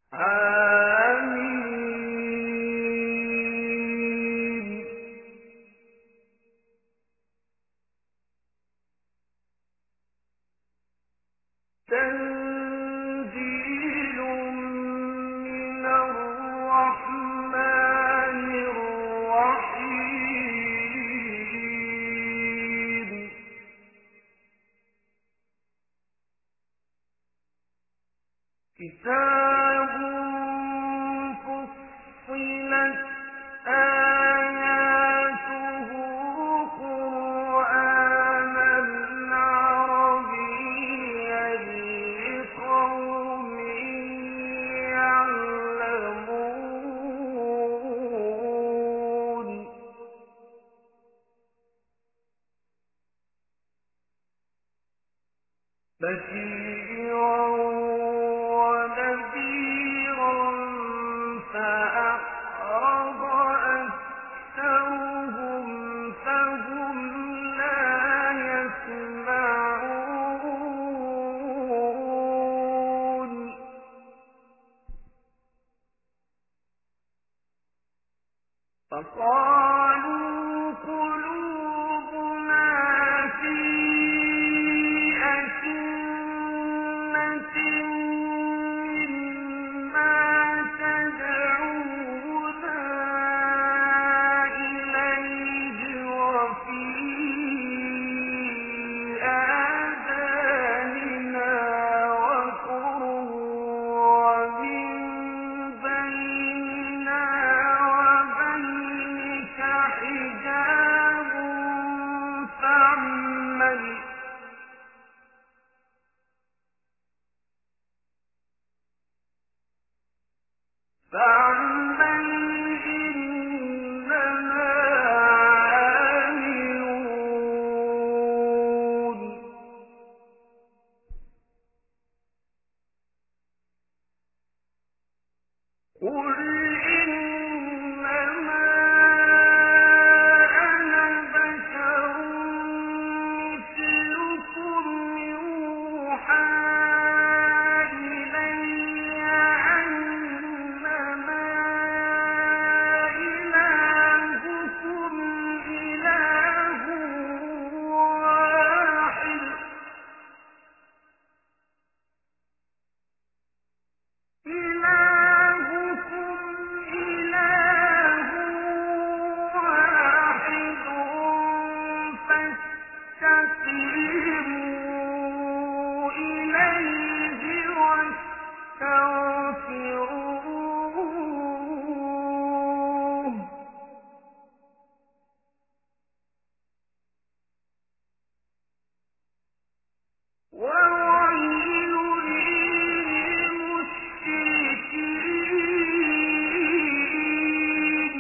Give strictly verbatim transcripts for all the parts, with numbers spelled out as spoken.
آمين. تنزيل من الرحمن الرحيم. كتاب فصلت آياته قرآنا عربيا لقوم يعلمون. بشيرا ونذيرا فأعرض أكثرهم فهم لا يسمعون. فقالوا قلوبنا في أكنة مما تدعونا إليه وفي آذاننا وقر ومن بيننا وبينك حجاب فاعمل فاعمل إننا عاملون. قل إنما أنا بشر مثلكم يوحى إلي أنما إلهكم إله واحد إلهكم إله واحد فاستقيموا إليه واستغفروه وويل للمشركين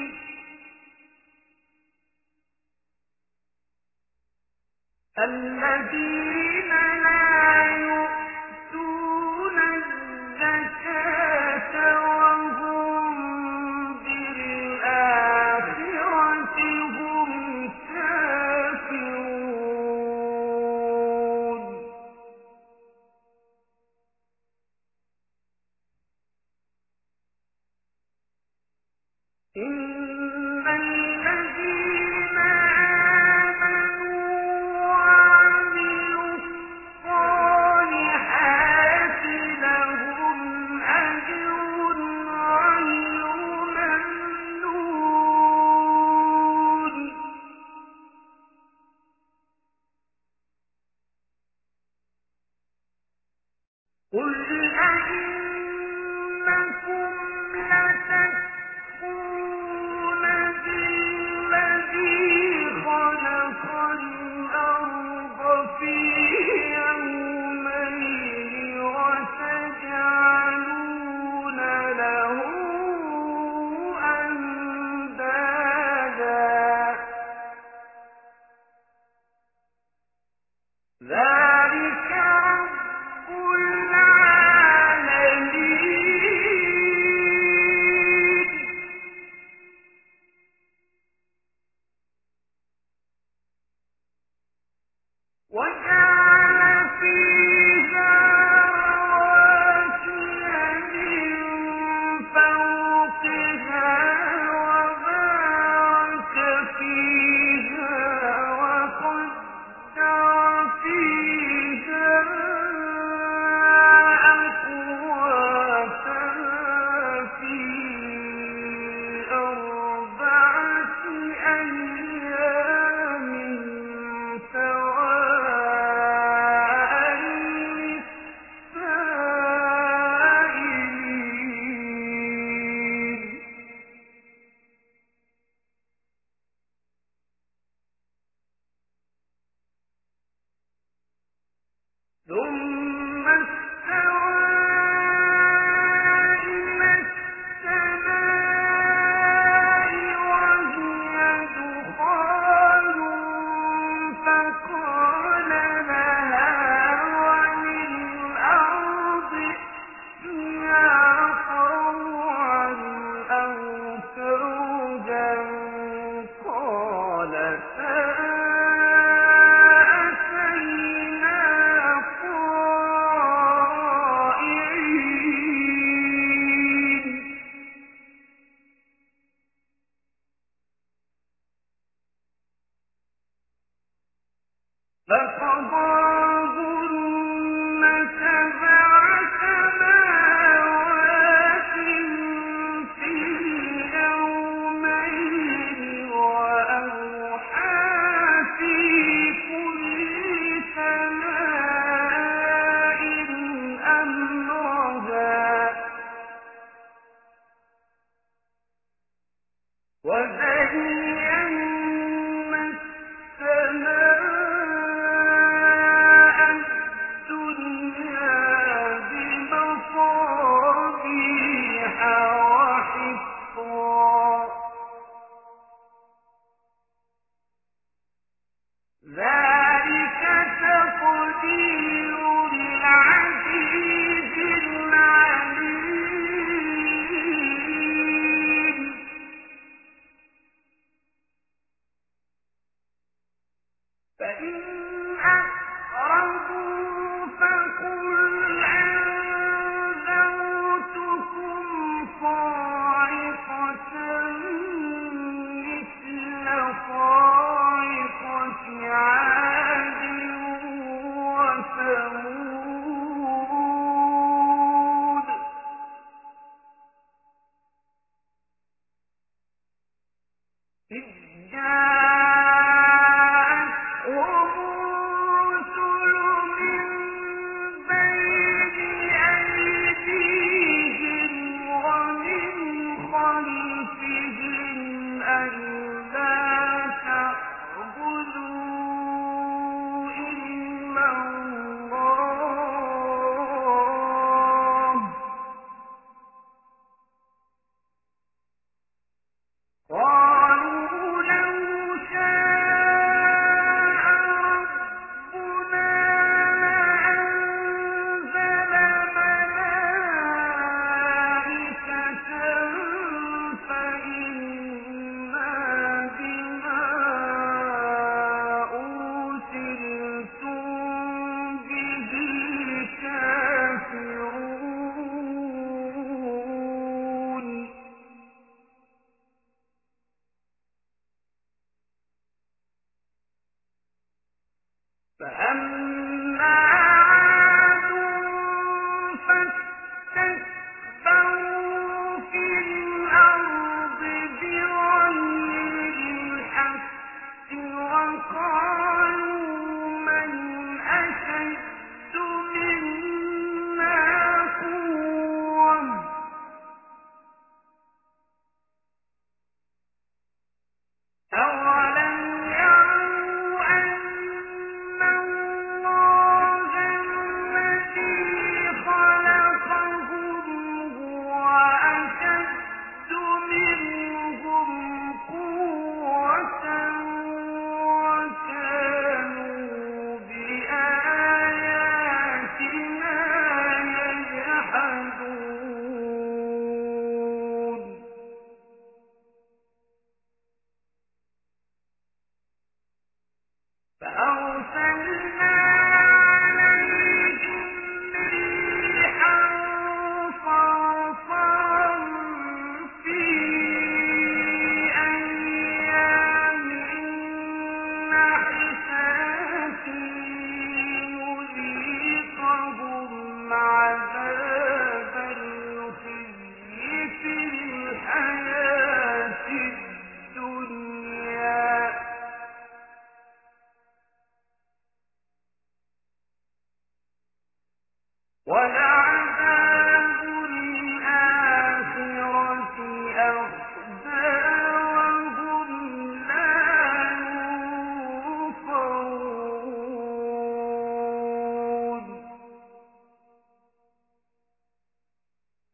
الذين لا يؤتون الزكاة وهم بالآخرة هم كافرون. إن الذين آمنوا وعملوا الصالحات لهم أجر غير ممنون. قل أئنكم لتكفرون بالذي خلق الأرض في يومين وتجعلون له أندادا ذلك رب العالمين.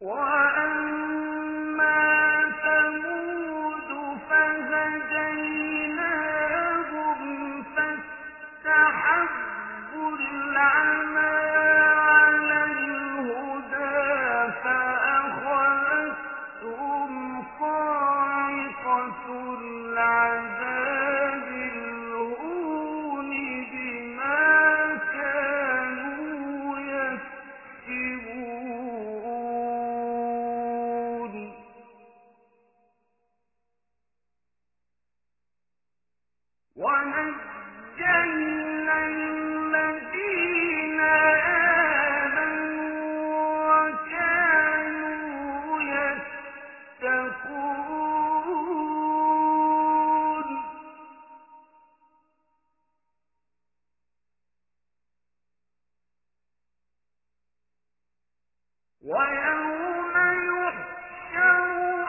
وأما ثمود فهديناهم فاستحبوا العمى على الهدى فأخذتهم صاعقة العذاب الهون بما كانوا يكسبون ونجينا الذين آمنوا وكانوا يتقون ويوم يحشر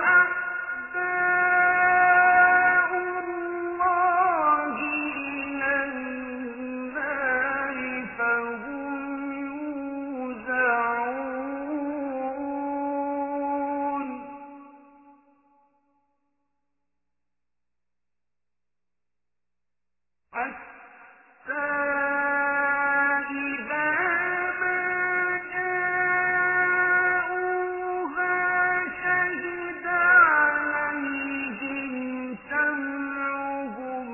أعداء الله إلى النار فهم يوزعون حتى إذا ما جاءوها شهد عليهم سمعهم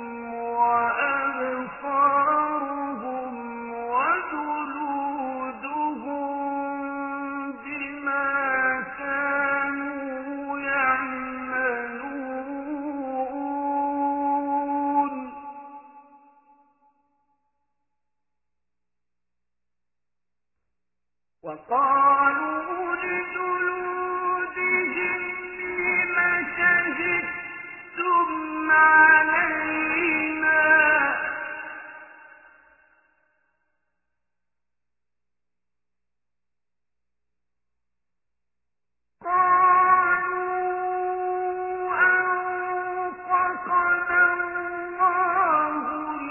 وأبصارهم وجلودهم بما كانوا يعملون وقالوا لجلودهم لم شهدتم علينا قالوا أنطقنا الله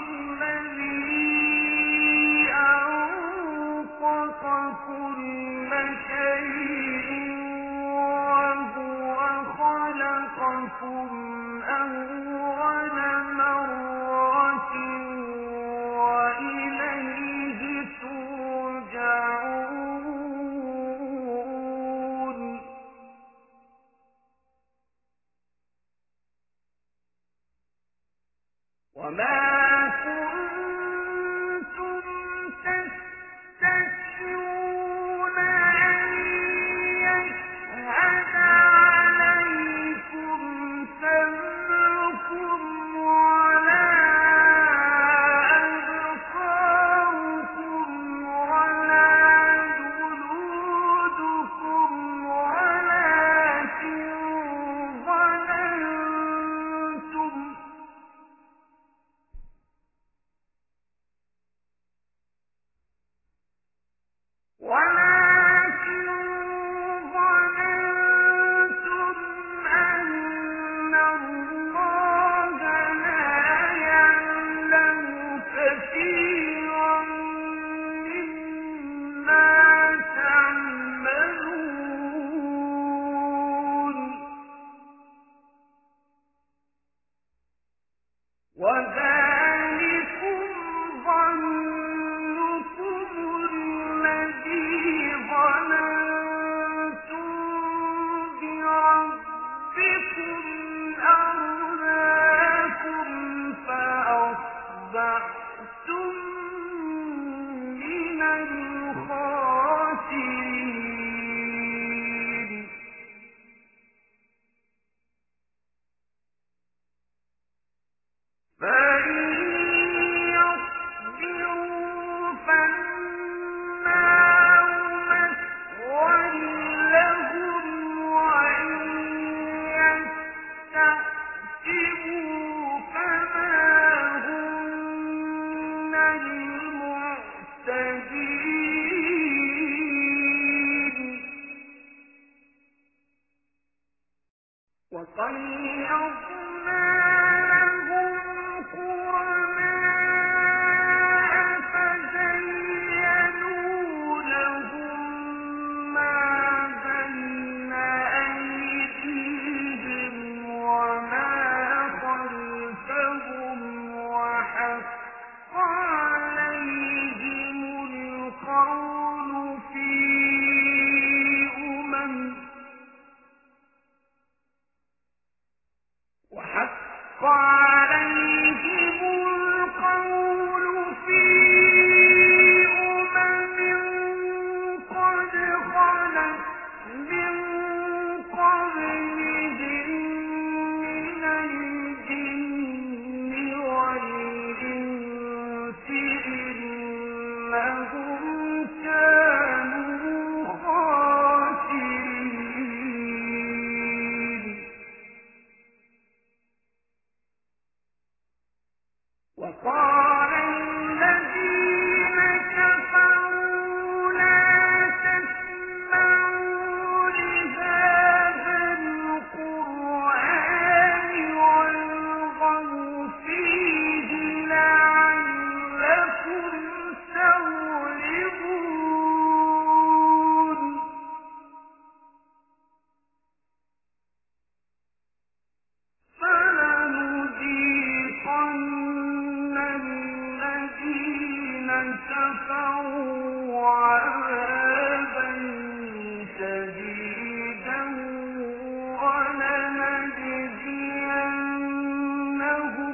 الذي أنطق كل شيء وهو خلقكم أول مرة وإليه ترجعون وما كنتم تستترون أن يشهد عليكم سمعكم ولا أبصاركم ولا جلودكم ولكن ظننتم ولكن ظننتم أن الله لا يعلم كثيرا مما تعملون وذلكم ظنكم الذي ظننتم بربكم أرداكم فأصبحتم من الخاسرين فإن يصبروا فالنار مثوى لهم وإن يستعتبوا فما هم من المعتدين وقيضنا لهم قرناء فزينوا لهم ما بين عليهم القول في أمم قد خلت من قبلهم من الجن والإنس إنهم كانوا خاسرين. وقال الذين كفروا لا تسمعوا لهذا القرآن والغوا فيه لعلكم تغلبون. فلنذيقن الذين كفروا عذابا شديدا ولنجزينهم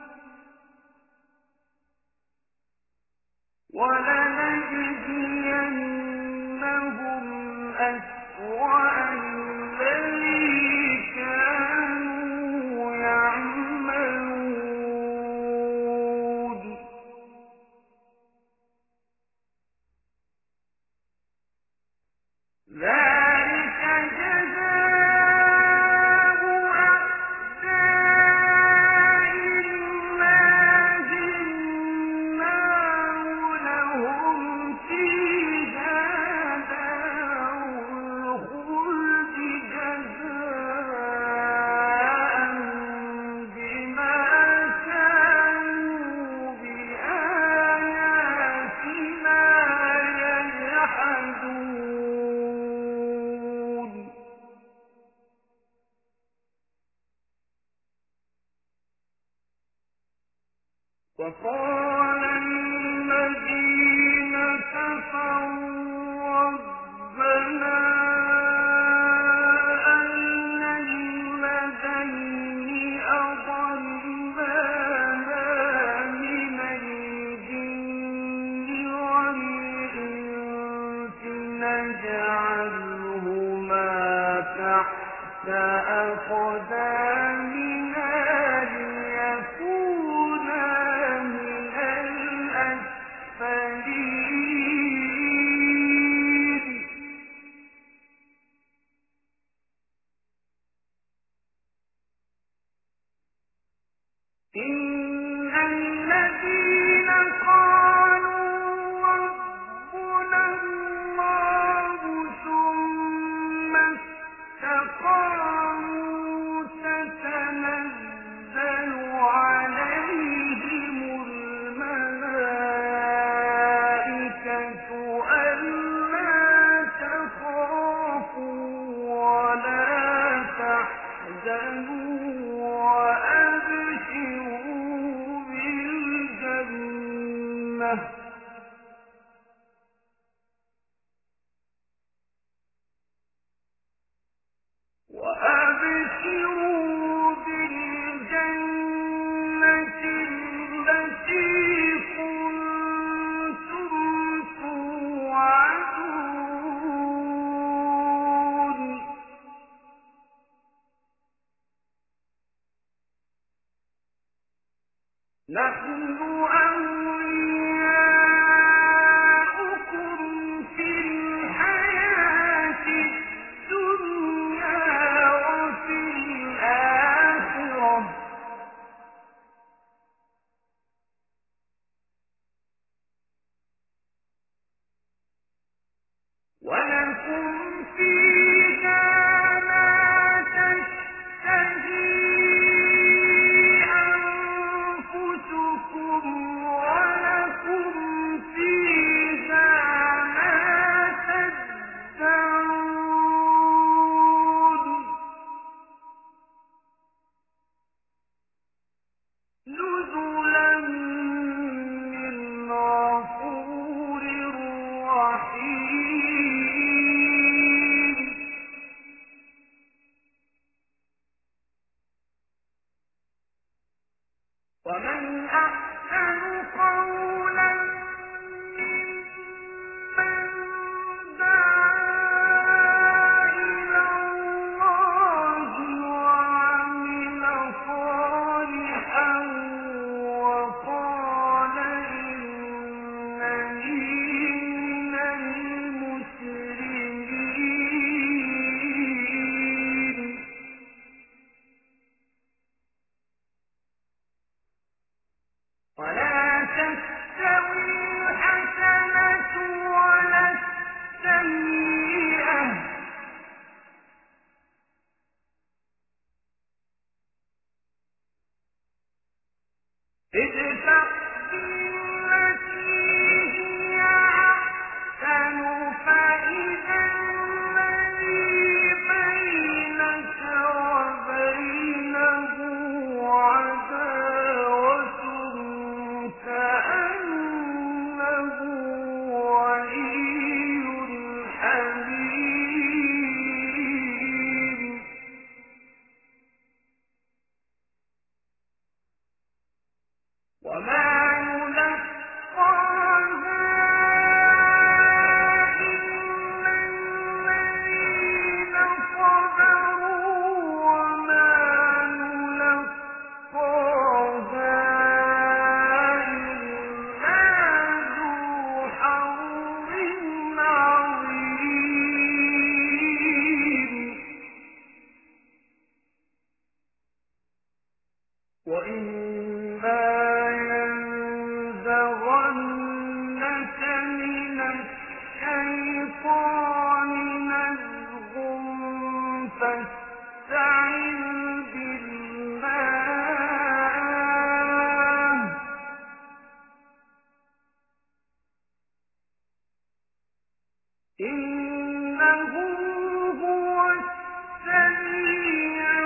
ولنجزينهم أسوأ الذي كانوا يعملون. ذلك جزاء أعداء الله النار لهم فيها دار الخلد جزاء بما كانوا بآياتنا يجحدون. وقال الذين كفروا ربنا أرنا الذين أضلانا من الجن والإنس نجعلهما تحت أقدامنا ليكونا من الأسفلين. إن الذين قالوا ربنا الله ثم استقاموا تتنزل عليهم الملائكة ألا تخافوا ولا تحزنوا وأبشروا بالجنة وأبشروا بالجنة التي كنتم توعدون. نحن أولياؤكم في الحياة الدنيا وفي الآخرة ولكم فيها ما تشتهي أنفسكم ادفع بالتي هي أحسن فإذا الذي بينك وبينه عداوة كأنه ولي حميم. وما يلقاها إلا الذين صبروا وما يلقاها إلا ذو حظ عظيم. وإما ينزغنك من الشيطان نزغ فاستعذ بالله إنه هو السميع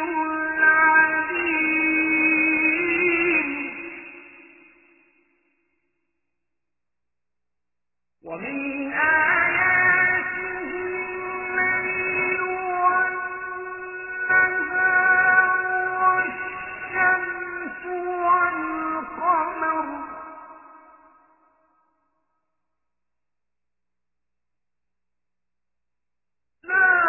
العليم. ومن آياته الليل والنهار والشمس والقمر لا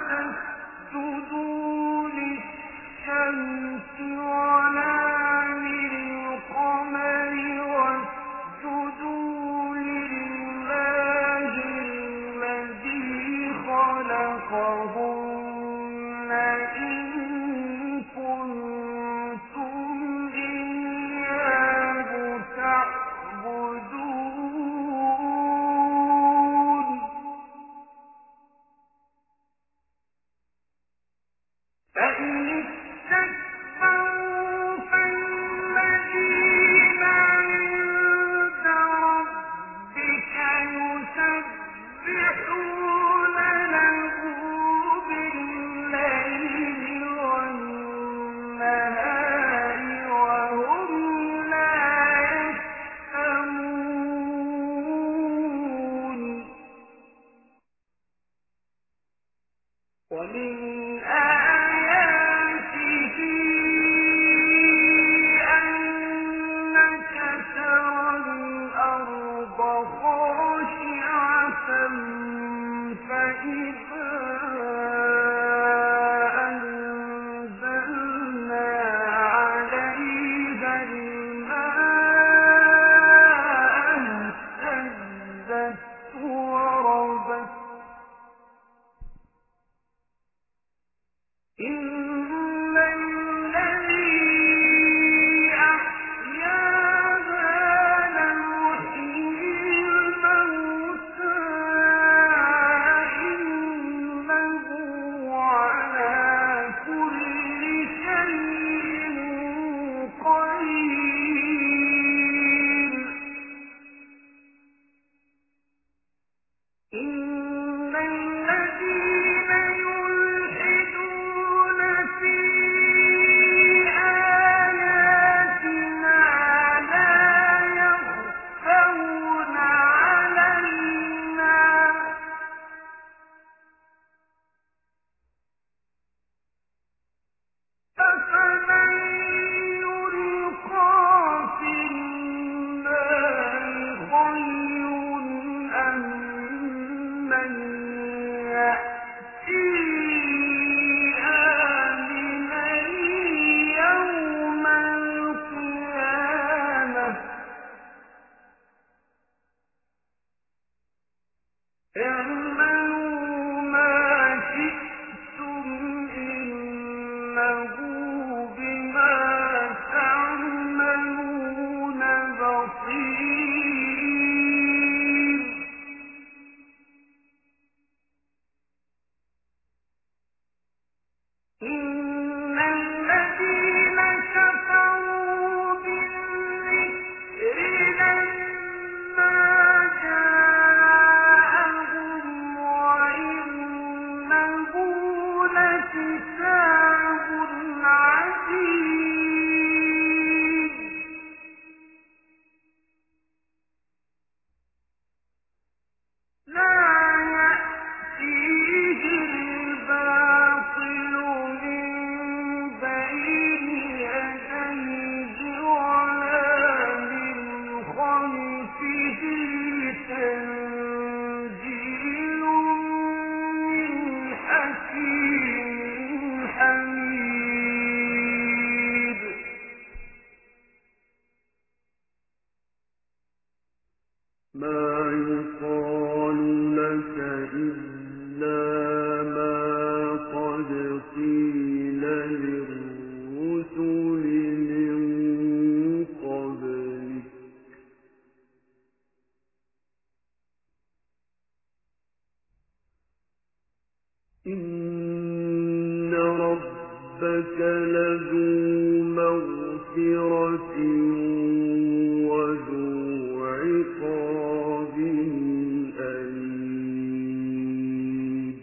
تسجدوا للشمس ولا للقمر واسجدوا لله الذي خلقهن إن كنتم إياه تعبدون. فإن استكبروا فالذين عند ربك يسبحون له بالليل والنهار وهم لا يسأمون. ومن آياته أنك ترى الأرض خاشعة فإذا أنزلنا عليها الماء اهتزت وربت إن الذي أحياها لمحيي الموتى إنه على كل شيء قدير. إن الذين يلحدون كتاب عزيز لا يأتيه الباطل من بين يديه ولا من خلفه تنزيل من حكيم حميد ما يقال لك إلا ما قد قيل للرسل من قبلك إن ربك لذو مغفرة وذو عقاب أليم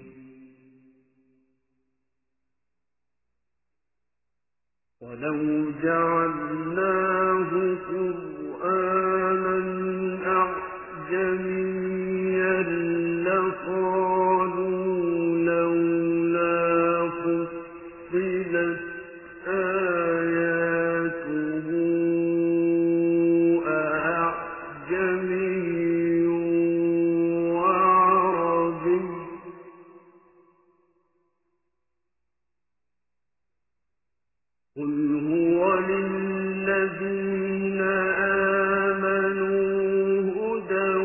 ولو جعلناه قرآنا أعجميا لقالوا لولا فصلت آياته أعجمي وعربي قل هو للذين آمنوا هدى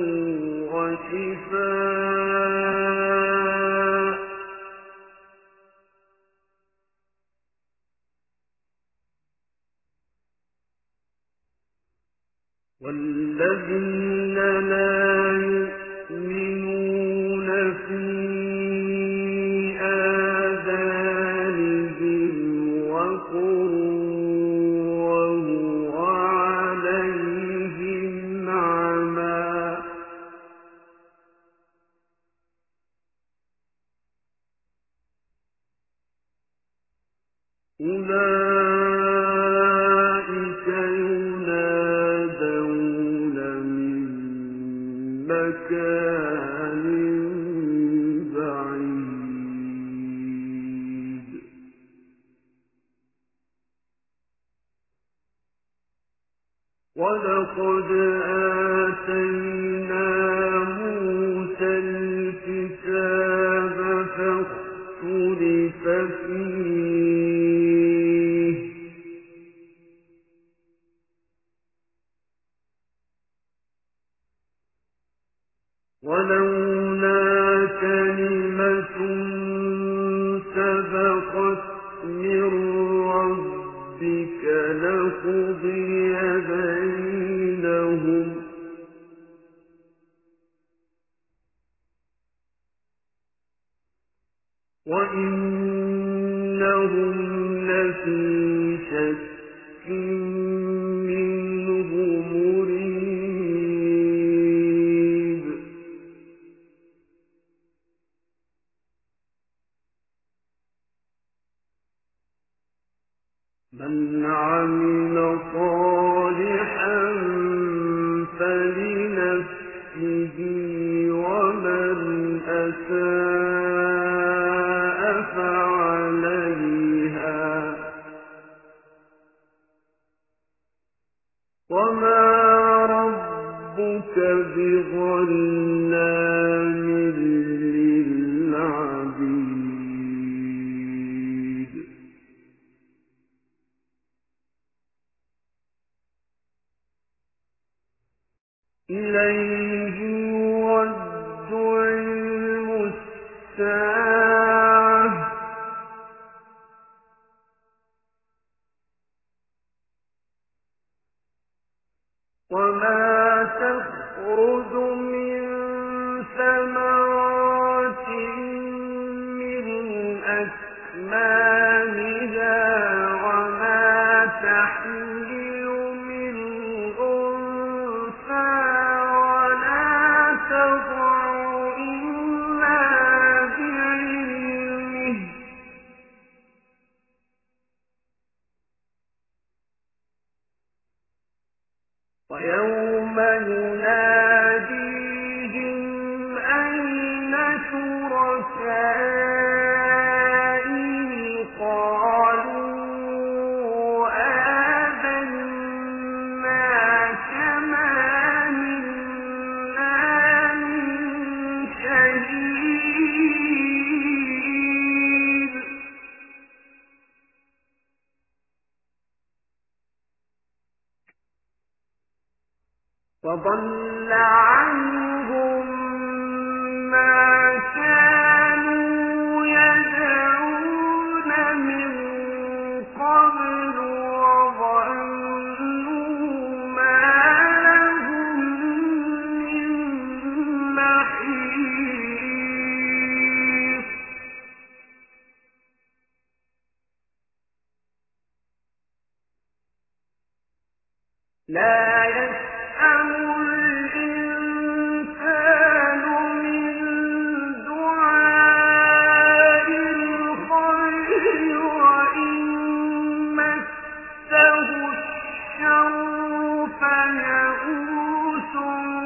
وشفاء والذين لا يؤمنون في آذانهم وقر وهو عليهم عمى أولئك ينادون من مكان بعيد ولقد آتينا موسى الكتاب فاختلف فيه ولولا كلمة سبقت من ربك لقضي بينهم وإنهم لفي شك منه مريب من عمل صالحا فلنفسه ومن أساء فعليها وما ربك بظلام للعبيد ويوم يناديهم أين شركائي قالوا آذناك ما منا من شهيد وضل عنهم ما كانوا يدعون من قبل وظنوا ما لهم من محيص لا يسأم الإنسان من دعاء الخير وإن مسه الشر فيئوس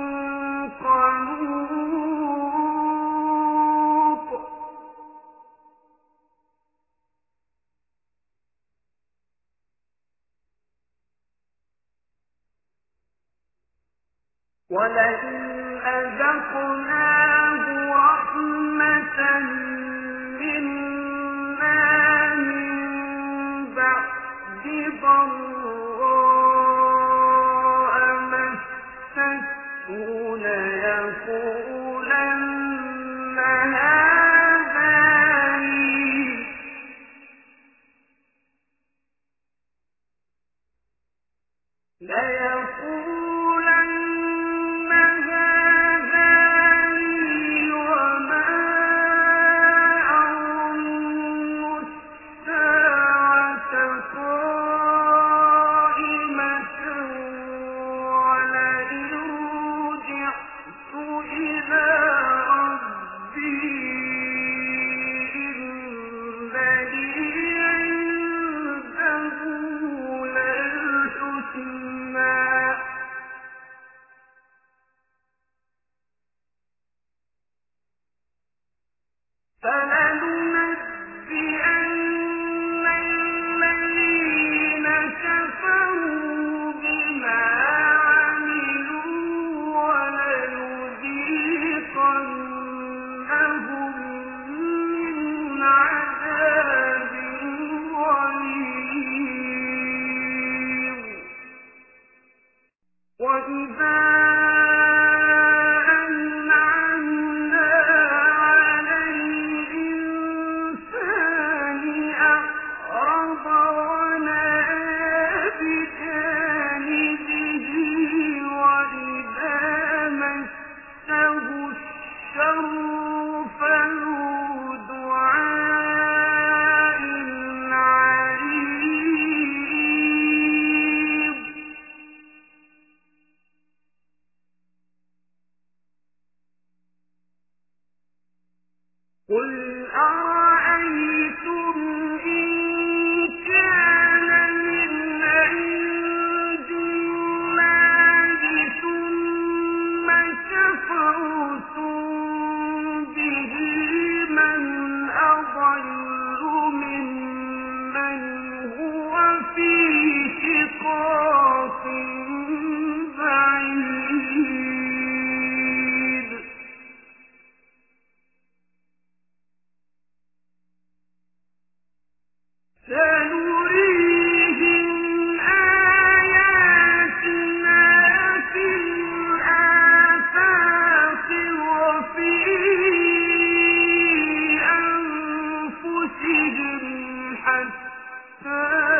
قنوط ولئن أذقناه رحمة منا من بعد ضراء مسته ليقولن هذا لي ليقولن هذا لي وما أظن الساعة قائمة ولئن رجعت إلى ربي إن لي عنده للحسنى فلننبئن الذين كفروا بما عملوا ولنذيقنهم من عذاب غليظ وإذا أنعمنا على الإنسان أعرض ونأى بجانبه وإذا مسه الشر فذو دعاء عريض قل أرأيتم إن كان من عند الله ثم كفرتم به من أضل ممن هو في شقاق بعيد سنريهم آياتنا في الآفاق وفي أنفسهم حتى